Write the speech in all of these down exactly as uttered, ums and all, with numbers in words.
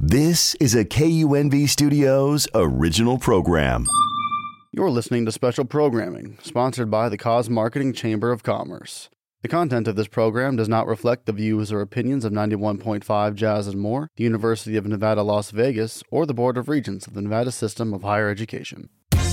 This is a K U N V Studios original program. You're listening to special programming sponsored by the Cause Marketing Chamber of Commerce. The content of this program does not reflect the views or opinions of ninety-one point five Jazz and More, the University of Nevada, Las Vegas, or the Board of Regents of the Nevada System of Higher Education.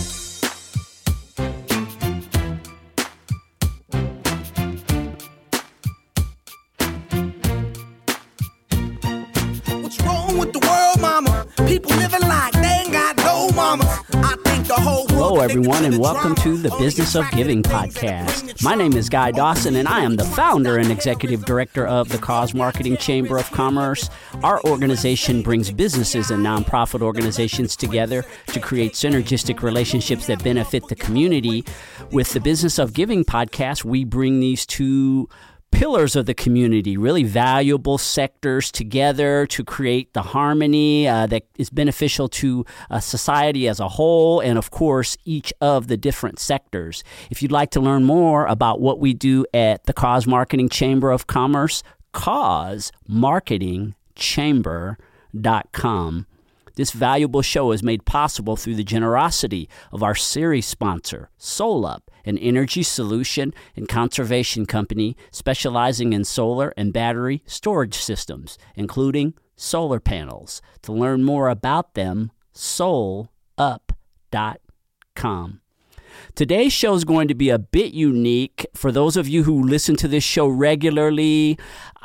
What's wrong with the world, mama? People living like they ain't got no mamas. I think the whole world. Hello, everyone, and welcome to the Business of Giving podcast. My name is Guy Dawson, and I am the founder and executive director of the Cause Marketing Chamber of Commerce. Our organization brings businesses and nonprofit organizations together to create synergistic relationships that benefit the community. With the Business of Giving podcast, we bring these two pillars of the community, really valuable sectors together to create the harmony uh, that is beneficial to uh, society as a whole and, of course, each of the different sectors. If you'd like to learn more about what we do at the Cause Marketing Chamber of Commerce, cause marketing chamber dot com. This valuable show is made possible through the generosity of our series sponsor, SolUp, an energy solution and conservation company specializing in solar and battery storage systems, including solar panels. To learn more about them, sol up dot com. Today's show is going to be a bit unique. For those of you who listen to this show regularly,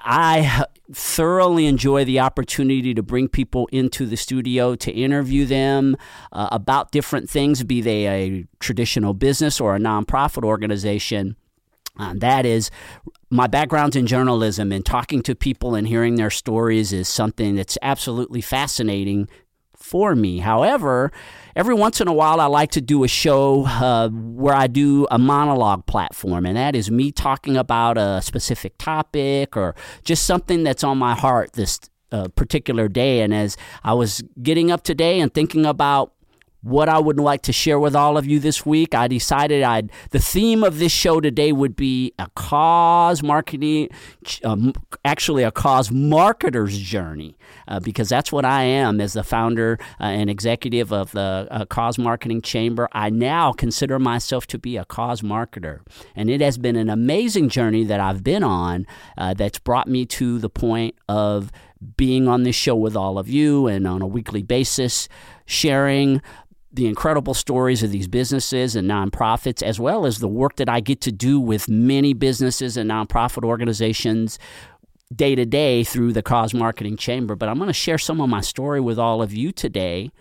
I thoroughly enjoy the opportunity to bring people into the studio to interview them uh, about different things, be they a traditional business or a nonprofit organization. Um, that is, my background's in journalism, and talking to people and hearing their stories is something that's absolutely fascinating for me. However, every once in a while, I like to do a show uh, where I do a monologue platform, and that is me talking about a specific topic or just something that's on my heart this uh, particular day. And as I was getting up today and thinking about what I would like to share with all of you this week, I decided I'd the theme of this show today would be a cause marketing, um, actually a cause marketer's journey, uh, because that's what I am as the founder uh, and executive of the uh, Cause Marketing Chamber. I now consider myself to be a cause marketer, and it has been an amazing journey that I've been on uh, that's brought me to the point of being on this show with all of you and on a weekly basis, sharing the incredible stories of these businesses and nonprofits, as well as the work that I get to do with many businesses and nonprofit organizations day to day through the Cause Marketing Chamber. But I'm going to share some of my story with all of you today.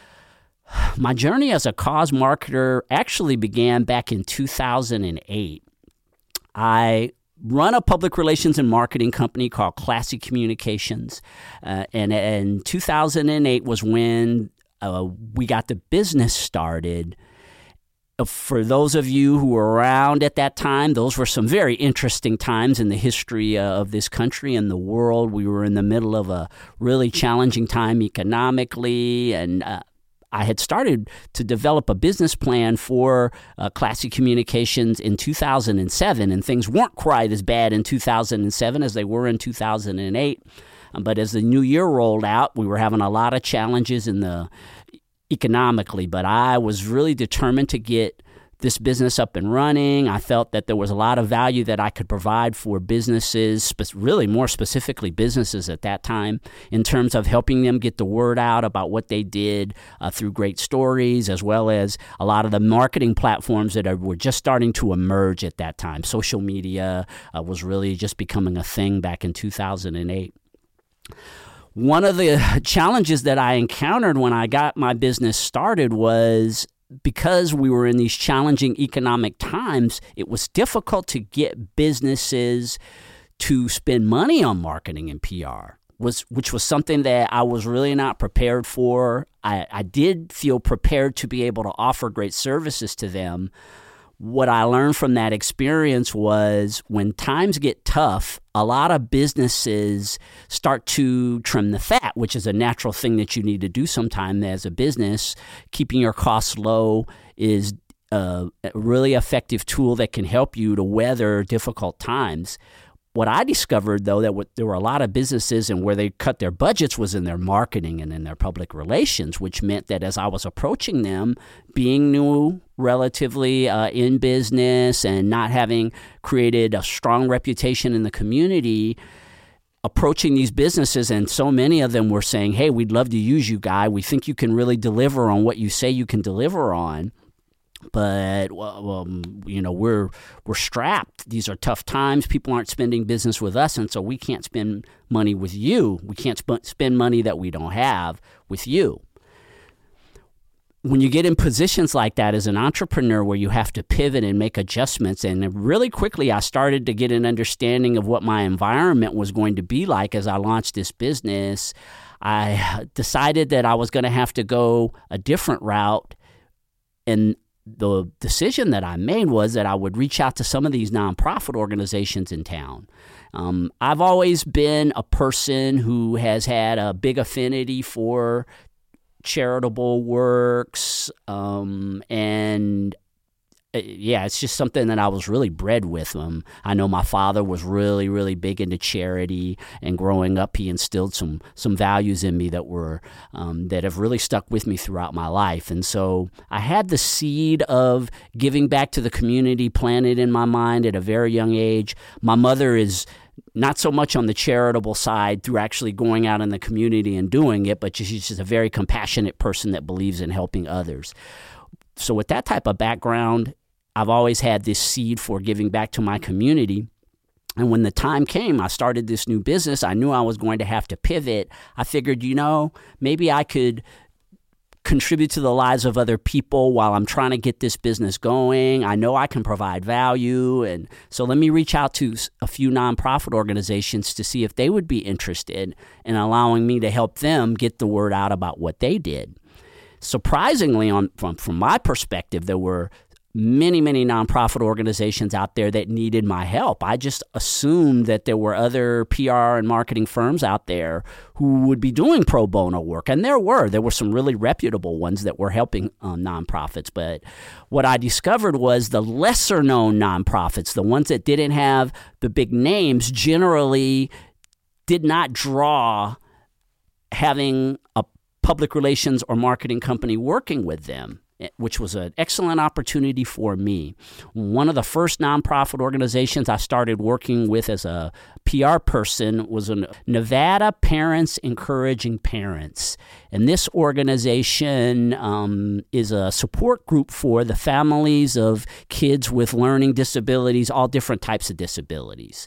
My journey as a cause marketer actually began back in two thousand eight. I run a public relations and marketing company called Classy Communications, uh, and in two thousand eight was when Uh, we got the business started. Uh, for those of you who were around at that time, those were some very interesting times in the history uh, of this country and the world. We were in the middle of a really challenging time economically, and uh, I had started to develop a business plan for uh, Classy Communications in two thousand seven, and things weren't quite as bad in two thousand seven as they were in two thousand eight. But as the new year rolled out, we were having a lot of challenges in the economically, but I was really determined to get this business up and running. I felt that there was a lot of value that I could provide for businesses, spe- really more specifically businesses at that time, in terms of helping them get the word out about what they did uh, through great stories, as well as a lot of the marketing platforms that are, were just starting to emerge at that time. Social media uh, was really just becoming a thing back in two thousand eight. One of the challenges that I encountered when I got my business started was because we were in these challenging economic times, it was difficult to get businesses to spend money on marketing and P R, was which was something that I was really not prepared for. I, I did feel prepared to be able to offer great services to them. What I learned from that experience was when times get tough, a lot of businesses start to trim the fat, which is a natural thing that you need to do sometime as a business. Keeping your costs low is a really effective tool that can help you to weather difficult times. What I discovered, though, that w- there were a lot of businesses and where they cut their budgets was in their marketing and in their public relations, which meant that as I was approaching them, being new, relatively uh, in business and not having created a strong reputation in the community, approaching these businesses, and so many of them were saying, hey, we'd love to use you, Guy. We think you can really deliver on what you say you can deliver on. But well, you know, we're we're strapped. These are tough times. People aren't spending business with us, and so we can't spend money with you. We can't sp- spend money that we don't have with you. When you get in positions like that as an entrepreneur where you have to pivot and make adjustments, and really quickly I started to get an understanding of what my environment was going to be like as I launched this business, I decided that I was going to have to go a different route. And the decision that I made was that I would reach out to some of these nonprofit organizations in town. Um, I've always been a person who has had a big affinity for charitable works, um, and uh, yeah, it's just something that I was really bred with. Um, I know my father was really, really big into charity, and growing up, he instilled some some values in me that were um, that have really stuck with me throughout my life. And so I had the seed of giving back to the community planted in my mind at a very young age. My mother is not so much on the charitable side through actually going out in the community and doing it, but she's just a very compassionate person that believes in helping others. So with that type of background, I've always had this seed for giving back to my community. And when the time came, I started this new business. I knew I was going to have to pivot. I figured, you know, maybe I could contribute to the lives of other people while I'm trying to get this business going. I know I can provide value. And so let me reach out to a few nonprofit organizations to see if they would be interested in allowing me to help them get the word out about what they did. Surprisingly, on from, from my perspective, there were many, many nonprofit organizations out there that needed my help. I just assumed that there were other P R and marketing firms out there who would be doing pro bono work. And there were. There were some really reputable ones that were helping um, nonprofits. But what I discovered was the lesser-known nonprofits, the ones that didn't have the big names, generally did not draw having a public relations or marketing company working with them, which was an excellent opportunity for me. One of the first nonprofit organizations I started working with as a P R person was a Nevada Parents Encouraging Parents. And this organization um, is a support group for the families of kids with learning disabilities, all different types of disabilities.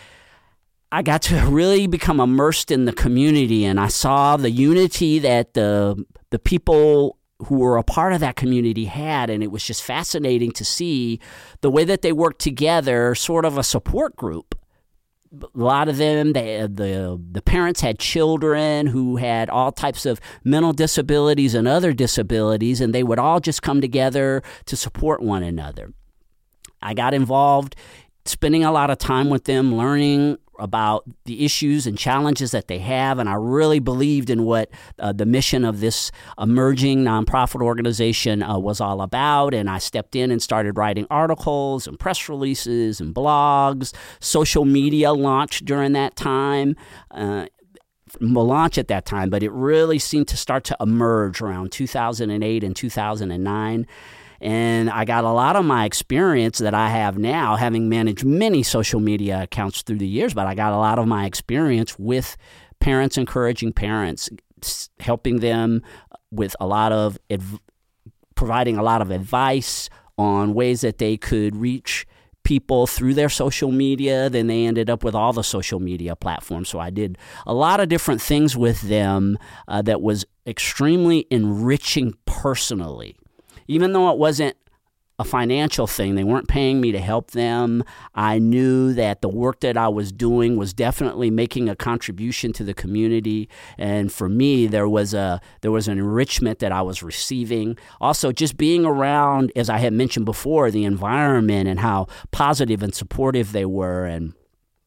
I got to really become immersed in the community, and I saw the unity that the the people who were a part of that community had, and it was just fascinating to see the way that they worked together, sort of a support group. A lot of them, they, the the parents had children who had all types of mental disabilities and other disabilities, and they would all just come together to support one another. I got involved spending a lot of time with them, learning about the issues and challenges that they have, and I really believed in what uh, the mission of this emerging nonprofit organization uh, was all about, and I stepped in and started writing articles and press releases and blogs. Social media launched during that time. Uh, launch at that time, but it really seemed to start to emerge around two thousand eight and two thousand nine. And I got a lot of my experience that I have now, having managed many social media accounts through the years, but I got a lot of my experience with Parents Encouraging Parents, helping them with a lot of, adv- providing a lot of advice on ways that they could reach people through their social media. Then they ended up with all the social media platforms. So I did a lot of different things with them uh, that was extremely enriching personally. Even though it wasn't a financial thing, they weren't paying me to help them, I knew that the work that I was doing was definitely making a contribution to the community. And for me, there was a there was an enrichment that I was receiving. Also, just being around, as I had mentioned before, the environment and how positive and supportive they were. And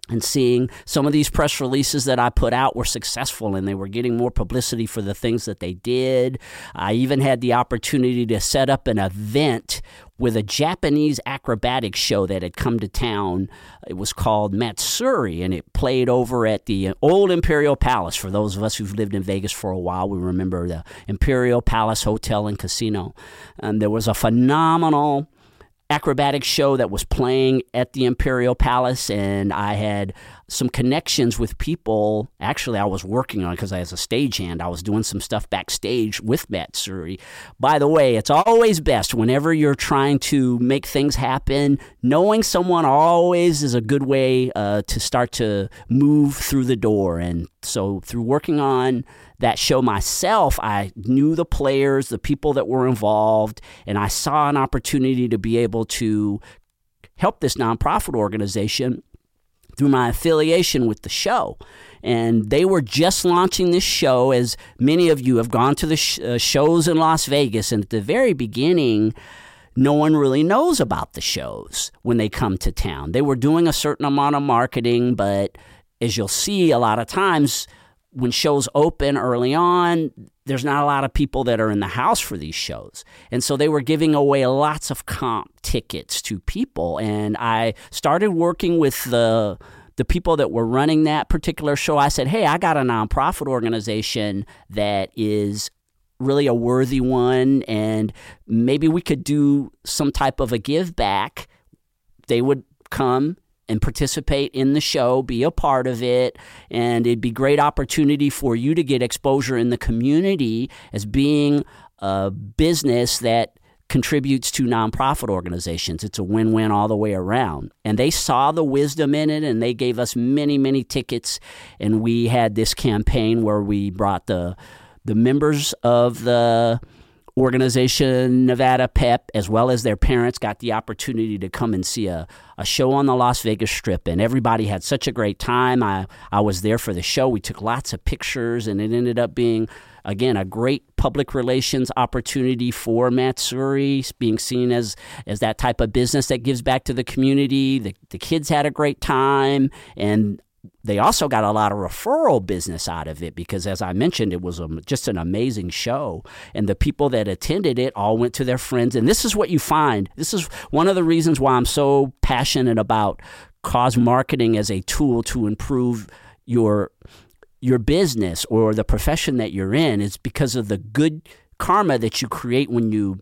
and seeing some of these press releases that I put out were successful and they were getting more publicity for the things that they did. I even had the opportunity to set up an event with a Japanese acrobatic show that had come to town. It was called Matsuri, and it played over at the old Imperial Palace. For those of us who've lived in Vegas for a while, we remember the Imperial Palace Hotel and Casino. And there was a phenomenal acrobatic show that was playing at the Imperial Palace, and I had some connections with people. Actually, I was working on it because I was a stagehand. I was doing some stuff backstage with Matsuri. By the way, it's always best whenever you're trying to make things happen, knowing someone always is a good way uh, to start to move through the door. And so through working on that show myself, I knew the players, the people that were involved, and I saw an opportunity to be able to help this nonprofit organization through my affiliation with the show. And they were just launching this show, as many of you have gone to the sh- uh, shows in Las Vegas, and at the very beginning, no one really knows about the shows when they come to town. They were doing a certain amount of marketing, but as you'll see a lot of times, when shows open early on, there's not a lot of people that are in the house for these shows. And so they were giving away lots of comp tickets to people. And I started working with the the people that were running that particular show. I said, hey, I got a nonprofit organization that is really a worthy one, and maybe we could do some type of a give back. They would come and participate in the show, be a part of it, and it'd be a great opportunity for you to get exposure in the community as being a business that contributes to nonprofit organizations. It's a win-win all the way around. And they saw the wisdom in it, and they gave us many, many tickets, and we had this campaign where we brought the the members of the organization Nevada Pep, as well as their parents, got the opportunity to come and see a, a show on the Las Vegas Strip, and everybody had such a great time. I, I was there for the show. We took lots of pictures, and it ended up being, again, a great public relations opportunity for Matsuri, being seen as, as that type of business that gives back to the community. The, the kids had a great time, and they also got a lot of referral business out of it because, as I mentioned, it was a, just an amazing show. And the people that attended it all went to their friends. And this is what you find. This is one of the reasons why I'm so passionate about cause marketing as a tool to improve your your business or the profession that you're in, is because of the good karma that you create when you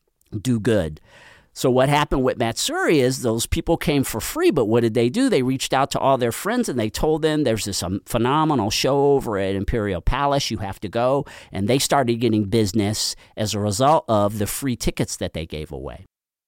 do good. So what happened with Matsuri is those people came for free, but what did they do? They reached out to all their friends and they told them there's this um, phenomenal show over at Imperial Palace, you have to go. And they started getting business as a result of the free tickets that they gave away.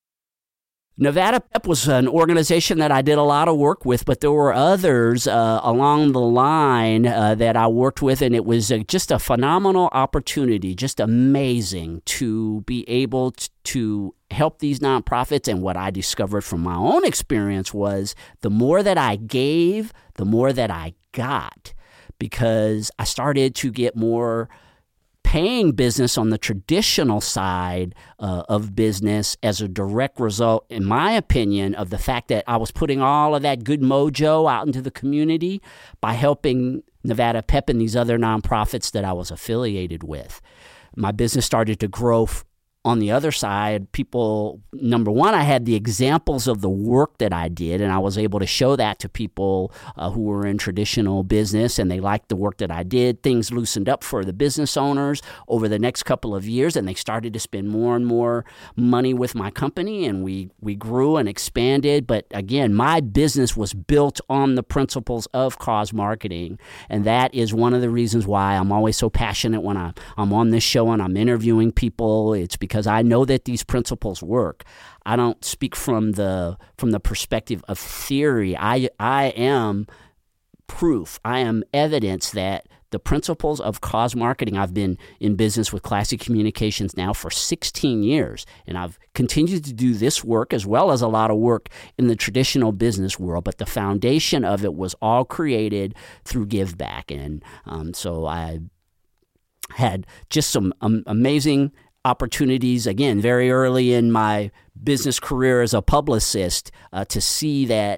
Nevada Pep was an organization that I did a lot of work with, but there were others uh, along the line uh, that I worked with, and it was uh, just a phenomenal opportunity, just amazing to be able t- to help these nonprofits. And what I discovered from my own experience was the more that I gave, the more that I got, because I started to get more paying business on the traditional side uh, of business as a direct result, in my opinion, of the fact that I was putting all of that good mojo out into the community by helping Nevada Pep and these other nonprofits that I was affiliated with. My business started to grow f- on the other side. People, number one, I had the examples of the work that I did, and I was able to show that to people uh, who were in traditional business, and they liked the work that I did. Things loosened up for the business owners over the next couple of years, and they started to spend more and more money with my company, and we, we grew and expanded. But again, my business was built on the principles of cause marketing, and that is one of the reasons why I'm always so passionate when I, I'm on this show and I'm interviewing people. It's because I know that these principles work. I don't speak from the from the perspective of theory. I I am proof. I am evidence that the principles of cause marketing. I've been in business with Classic Communications now for sixteen years, and I've continued to do this work as well as a lot of work in the traditional business world, but the foundation of it was all created through give back. And um, so I had just some um, amazing opportunities, again, very early in my business career as a publicist, uh, to see that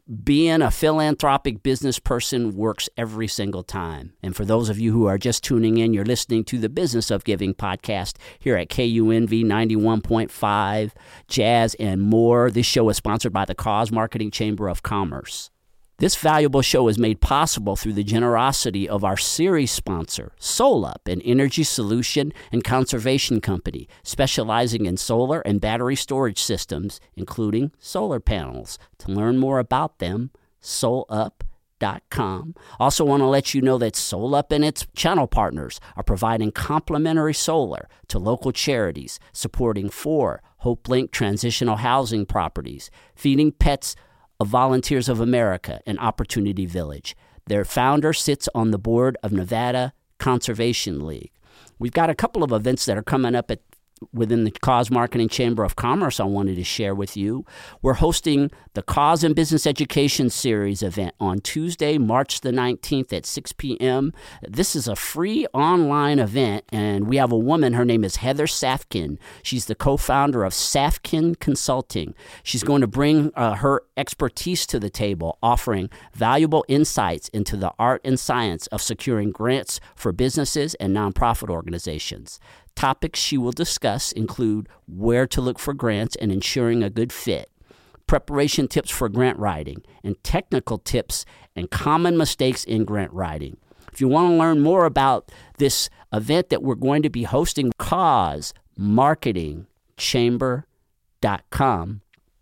being a philanthropic business person works every single time. And for those of you who are just tuning in, you're listening to the Business of Giving podcast here at K U N V ninety-one point five, Jazz and More. This show is sponsored by the Cause Marketing Chamber of Commerce. This valuable show is made possible through the generosity of our series sponsor, SolUp, an energy solution and conservation company specializing in solar and battery storage systems, including solar panels. To learn more about them, solup dot com. Also want to let you know that SolUp and its channel partners are providing complimentary solar to local charities, supporting four HopeLink transitional housing properties, feeding pets of Volunteers of America and Opportunity Village. Their founder sits on the board of Nevada Conservation League. We've got a couple of events that are coming up at within the Cause Marketing Chamber of Commerce I wanted to share with you. We're hosting the Cause and Business Education Series event on Tuesday, March the nineteenth at six p.m. This is a free online event, and we have a woman. Her name is Heather Safkin. She's the co-founder of Safkin Consulting. She's going to bring uh, her expertise to the table, offering valuable insights into the art and science of securing grants for businesses and nonprofit organizations. Topics she will discuss include where to look for grants and ensuring a good fit, preparation tips for grant writing, and technical tips and common mistakes in grant writing. If you want to learn more about this event that we're going to be hosting, cause marketing chamber dot com.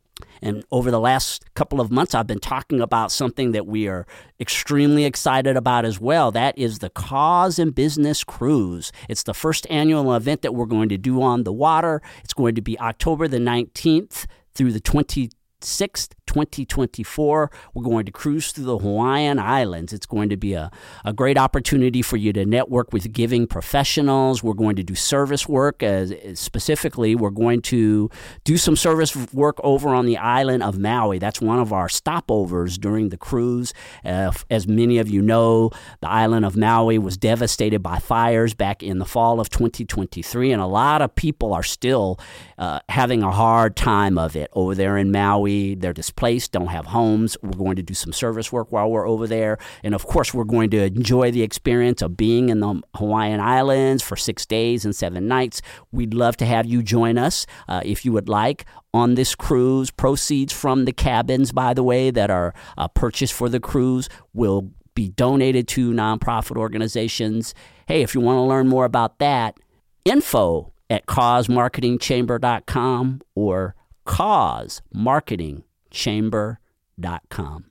And over the last couple of months, I've been talking about something that we are extremely excited about as well. That is the Cause and Business Cruise. It's the first annual event that we're going to do on the water. It's going to be October the nineteenth through the twenty-sixth, twenty twenty-four. We're going to cruise through the Hawaiian Islands. It's going to be a, a great opportunity for you to network with giving professionals. We're going to do service work. As, specifically, we're going to do some service work over on the island of Maui. That's one of our stopovers during the cruise. Uh, as many of you know, the island of Maui was devastated by fires back in the fall of twenty twenty-three, and a lot of people are still uh, having a hard time of it over there in Maui. They're displaced, don't have homes. We're going to do some service work while we're over there. And of course, we're going to enjoy the experience of being in the Hawaiian Islands for six days and seven nights. We'd love to have you join us uh, if you would like on this cruise. Proceeds from the cabins, by the way, that are uh, purchased for the cruise will be donated to nonprofit organizations. Hey, if you want to learn more about that, info at cause marketing chamber dot com or cause marketing chamber dot com.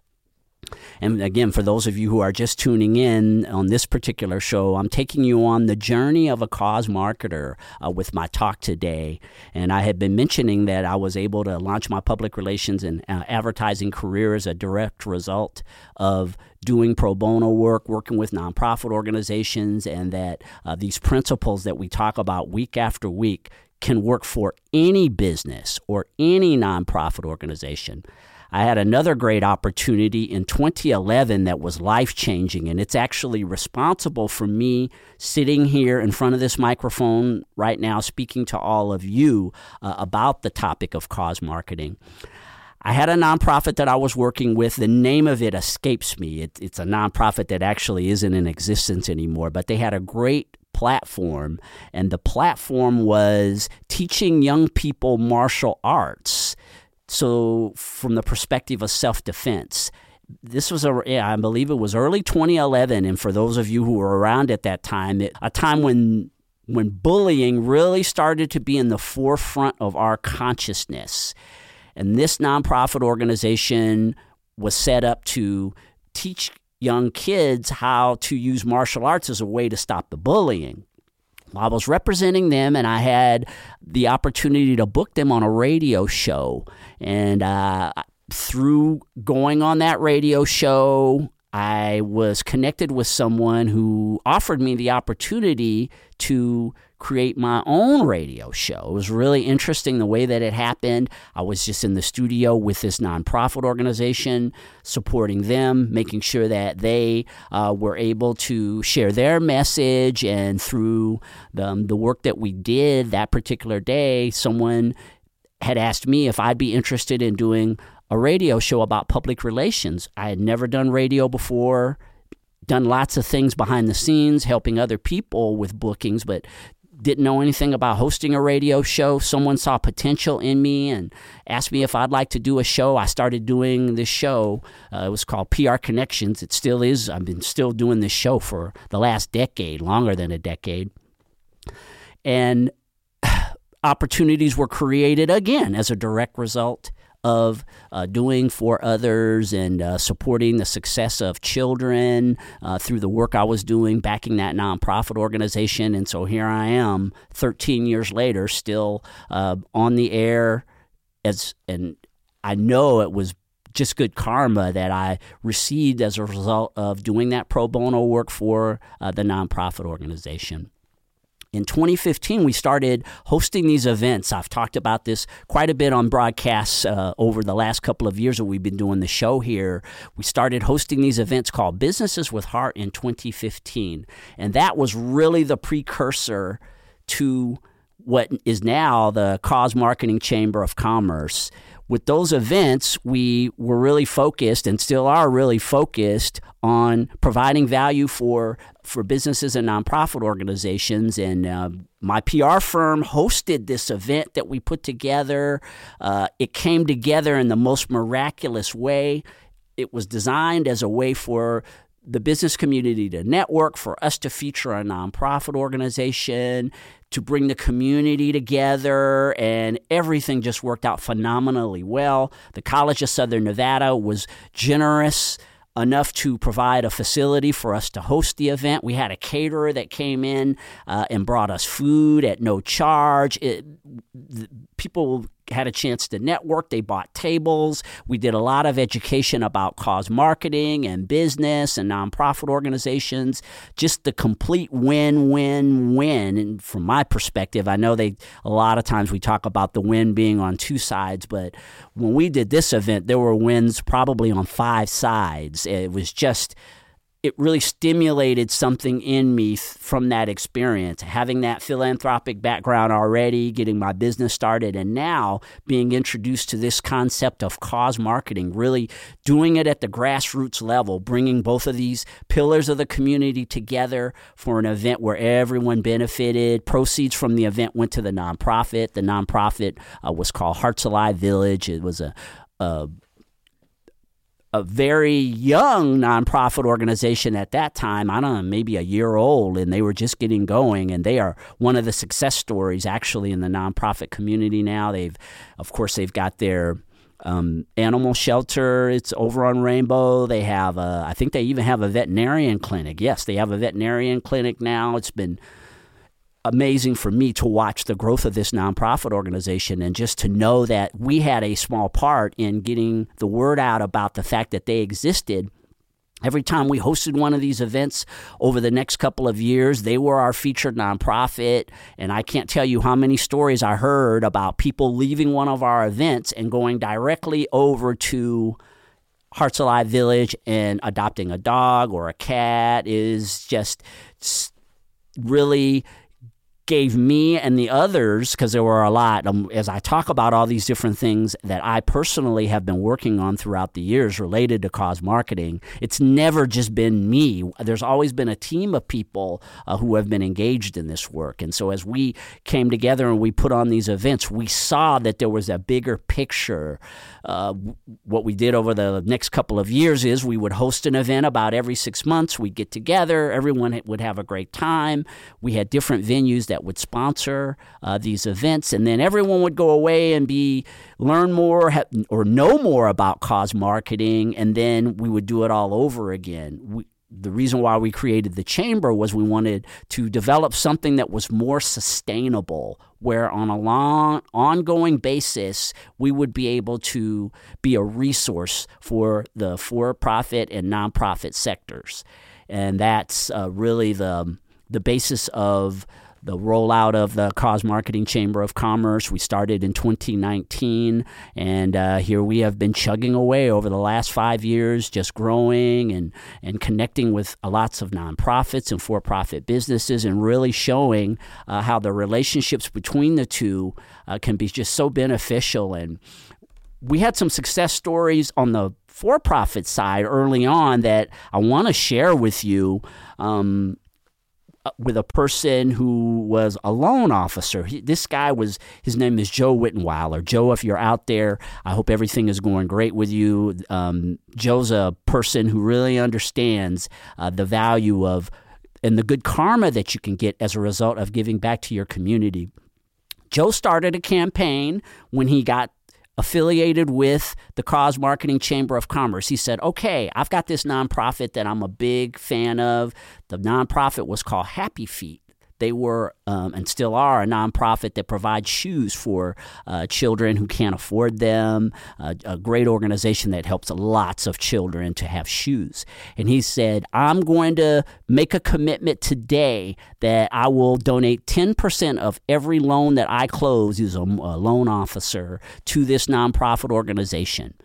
And again, for those of you who are just tuning in on this particular show, I'm taking you on the journey of a cause marketer uh, with my talk today. And I had been mentioning that I was able to launch my public relations and uh, advertising career as a direct result of doing pro bono work, working with nonprofit organizations, and that uh, these principles that we talk about week after week can work for any business or any nonprofit organization. I had another great opportunity in twenty eleven that was life-changing, and it's actually responsible for me sitting here in front of this microphone right now speaking to all of you uh, about the topic of cause marketing. I had a nonprofit that I was working with. The name of it escapes me. It, it's a nonprofit that actually isn't in existence anymore, but they had a great platform, and the platform was teaching young people martial arts. So from the perspective of self-defense, this was, a, yeah, I believe it was early twenty eleven, and for those of you who were around at that time, it, a time when when bullying really started to be in the forefront of our consciousness. And this nonprofit organization was set up to teach young kids how to use martial arts as a way to stop the bullying. I was representing them, and I had the opportunity to book them on a radio show. And uh, through going on that radio show, I was connected with someone who offered me the opportunity to create my own radio show. It was really interesting the way that it happened. I was just in the studio with this nonprofit organization, supporting them, making sure that they uh, were able to share their message. And through the, um, the work that we did that particular day, someone had asked me if I'd be interested in doing a radio show about public relations. I had never done radio before, done lots of things behind the scenes, helping other people with bookings, but didn't know anything about hosting a radio show. Someone saw potential in me and asked me if I'd like to do a show. I started doing this show. Uh, it was called P R Connections. It still is. I've been still doing this show for the last decade, longer than a decade. And opportunities were created again as a direct result of uh, doing for others and uh, supporting the success of children uh, through the work I was doing, backing that nonprofit organization. And so here I am, thirteen years later, still uh, on the air. As and I know it was just good karma that I received as a result of doing that pro bono work for uh, the nonprofit organization. In twenty fifteen, we started hosting these events. I've talked about this quite a bit on broadcasts uh, over the last couple of years that we've been doing the show here. We started hosting these events called Businesses with Heart in twenty fifteen. And that was really the precursor to what is now the Cause Marketing Chamber of Commerce. With those events, we were really focused and still are really focused on providing value for for businesses and nonprofit organizations. And uh, my P R firm hosted this event that we put together. Uh, it came together in the most miraculous way. It was designed as a way for the business community to network, for us to feature a nonprofit organization, to bring the community together, and everything just worked out phenomenally well. The College of Southern Nevada was generous enough to provide a facility for us to host the event. We had a caterer that came in uh, and brought us food at no charge. It, the, people had a chance to network. They bought tables. We did a lot of education about cause marketing and business and nonprofit organizations. Just the complete win-win-win. And from my perspective, I know they a lot of times we talk about the win being on two sides, but when we did this event, there were wins probably on five sides. It was just... It really stimulated something in me th- from that experience, having that philanthropic background already, getting my business started, and now being introduced to this concept of cause marketing, really doing it at the grassroots level, bringing both of these pillars of the community together for an event where everyone benefited. Proceeds from the event went to the nonprofit. The nonprofit uh, was called Hearts Alive Village. It was a, a a very young nonprofit organization at that time, I don't know, maybe a year old, and they were just getting going, and they are one of the success stories actually in the nonprofit community now. They've, of course, they've got their um, animal shelter. It's over on Rainbow. They have, a, I think they even have a veterinarian clinic. Yes, they have a veterinarian clinic now. It's been amazing for me to watch the growth of this nonprofit organization and just to know that we had a small part in getting the word out about the fact that they existed. Every time we hosted one of these events over the next couple of years, they were our featured nonprofit, and I can't tell you how many stories I heard about people leaving one of our events and going directly over to Hearts Alive Village and adopting a dog or a cat. Is just really gave me and the others, because there were a lot, um, as I talk about all these different things that I personally have been working on throughout the years related to cause marketing, it's never just been me. There's always been a team of people uh, who have been engaged in this work. And so as we came together and we put on these events, we saw that there was a bigger picture. Uh, what we did over the next couple of years is we would host an event about every six months. We'd get together. Everyone would have a great time. We had different venues that that would sponsor uh, these events, and then everyone would go away and be learn more ha- or know more about cause marketing, and then we would do it all over again. We, the reason why we created the chamber was we wanted to develop something that was more sustainable, where on a long, ongoing basis, we would be able to be a resource for the for-profit and nonprofit sectors. And that's uh, really the the basis of the rollout of the Cause Marketing Chamber of Commerce. We started in twenty nineteen, and uh, here we have been chugging away over the last five years, just growing and, and connecting with uh, lots of nonprofits and for-profit businesses, and really showing uh, how the relationships between the two uh, can be just so beneficial. And we had some success stories on the for-profit side early on that I want to share with you. Um, with a person who was a loan officer. He, this guy was, his name is Joe Wittenweiler. Joe, if you're out there, I hope everything is going great with you. Um, Joe's a person who really understands uh, the value of and the good karma that you can get as a result of giving back to your community. Joe started a campaign when he got affiliated with the Cause Marketing Chamber of Commerce. He said, okay, I've got this nonprofit that I'm a big fan of. The nonprofit was called Happy Feet. They were um, and still are a nonprofit that provides shoes for uh, children who can't afford them, uh, a great organization that helps lots of children to have shoes. And he said, I'm going to make a commitment today that I will donate ten percent of every loan that I close, he's a, a loan officer, to this nonprofit organization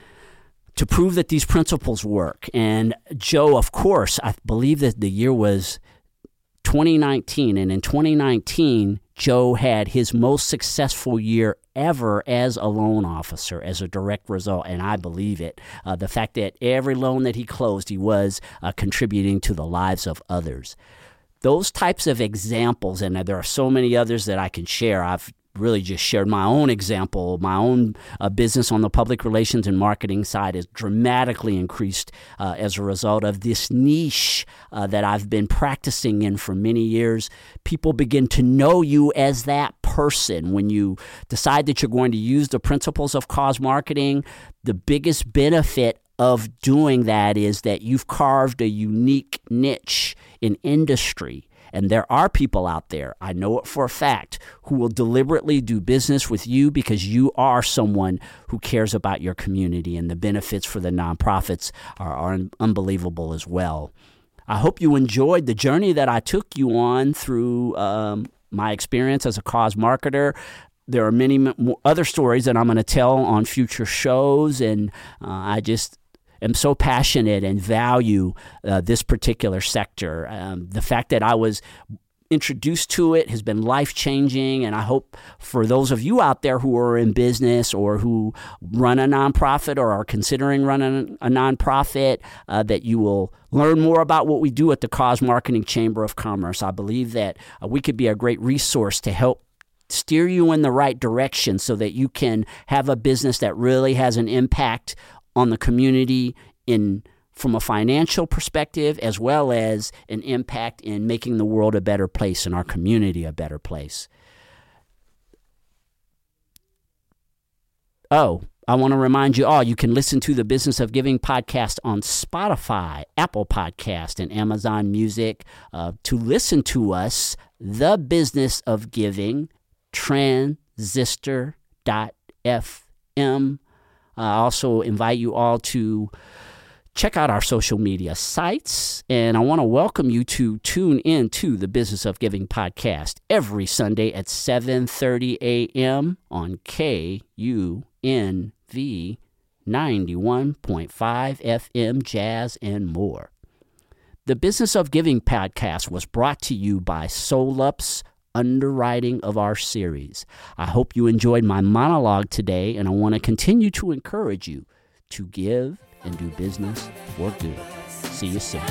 to prove that these principles work. And Joe, of course, I believe that the year was twenty nineteen, and in twenty nineteen, Joe had his most successful year ever as a loan officer as a direct result, and I believe it. Uh, the fact that every loan that he closed, he was uh, contributing to the lives of others. Those types of examples, and there are so many others that I can share. I've really just shared my own example. My own uh, business on the public relations and marketing side has dramatically increased uh, as a result of this niche uh, that I've been practicing in for many years. People begin to know you as that person. When you decide that you're going to use the principles of cause marketing, the biggest benefit of doing that is that you've carved a unique niche in industry. And there are people out there, I know it for a fact, who will deliberately do business with you because you are someone who cares about your community, and the benefits for the nonprofits are, are un- unbelievable as well. I hope you enjoyed the journey that I took you on through um, my experience as a cause marketer. There are many m- other stories that I'm going to tell on future shows, and uh, I just am so passionate and value uh, this particular sector. Um, the fact that I was introduced to it has been life-changing, and I hope for those of you out there who are in business or who run a nonprofit or are considering running a nonprofit uh, that you will learn more about what we do at the Cause Marketing Chamber of Commerce. I believe that uh, we could be a great resource to help steer you in the right direction so that you can have a business that really has an impact on the community in from a financial perspective, as well as an impact in making the world a better place and our community a better place. Oh, I want to remind you all, you can listen to the Business of Giving podcast on Spotify, Apple Podcast, and Amazon Music. Uh, to listen to us, The Business of Giving, transistor dot f m. I also invite you all to check out our social media sites, and I want to welcome you to tune in to the Business of Giving podcast every Sunday at seven thirty a.m. on K U N V ninety-one point five F M, Jazz and more. The Business of Giving podcast was brought to you by Solup's underwriting of our series. I hope you enjoyed my monologue today, and I want to continue to encourage you to give and do business for good. See you soon.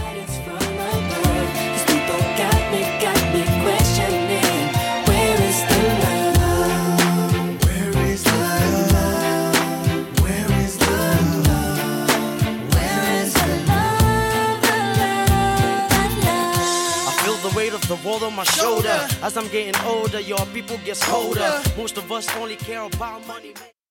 The world on my shoulder. As I'm getting older, your people get colder. Most of us only care about money.